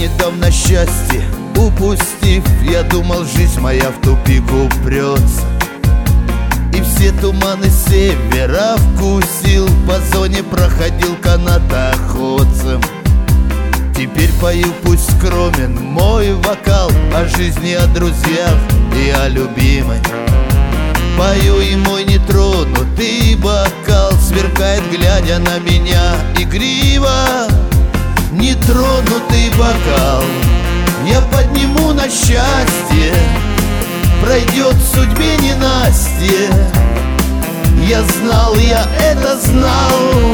недавно счастье упустив, я думал, жизнь моя в тупик упрется. И все туманы севера вкусил, по зоне проходил канатоходцем. Теперь пою, пусть скромен мой вокал, о жизни, о друзьях и о любимой. Пою, и мой нетронутый бокал сверкает, глядя на меня игриво. Нетронутый бокал я подниму на счастье, пройдет судьбе ненастье. Я знал, я это знал.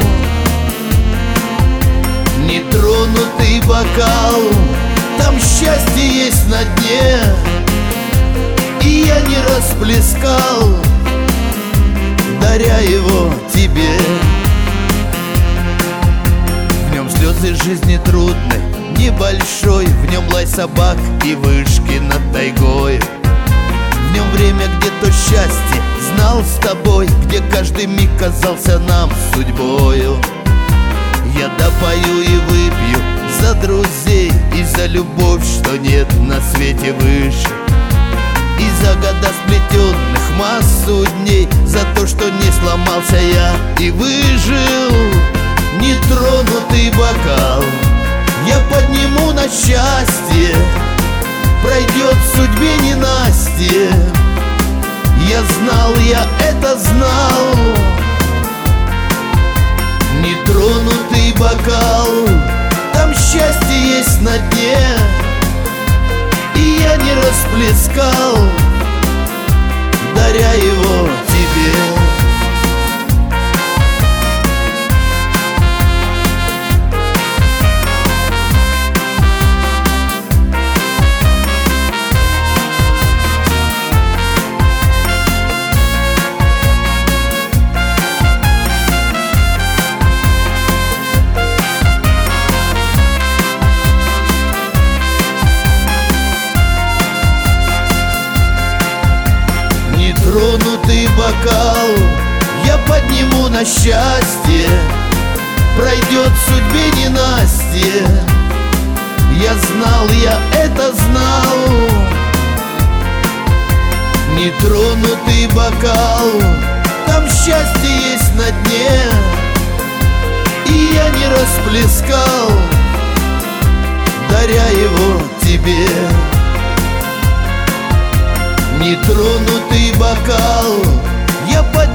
Нетронутый бокал, там счастье есть на дне, и я не расплескал, даря его тебе. В нем слезы жизни трудной, небольшой, в нем лай собак и вышки над тайгой. В нем время, где то счастье знал с тобой, где каждый миг казался нам судьбою. Я допою и выпью за друзей и за любовь, что нет на свете выше, и за года сплетенных массу дней, за то, что не сломался я и выжил. Нетронутый бокал я подниму на счастье, пройдет судьбе ненастье. Я знал, я это знал. Нетронутый бокал, там счастье есть на дне, и я не расплескал, даря его тебе. Нетронутый бокал я подниму на счастье, пройдет судьбе ненастье. Я знал, я это знал. Нетронутый бокал, там счастье есть на дне, и я не расплескал, даря его тебе. Нетронутый бокал я подниму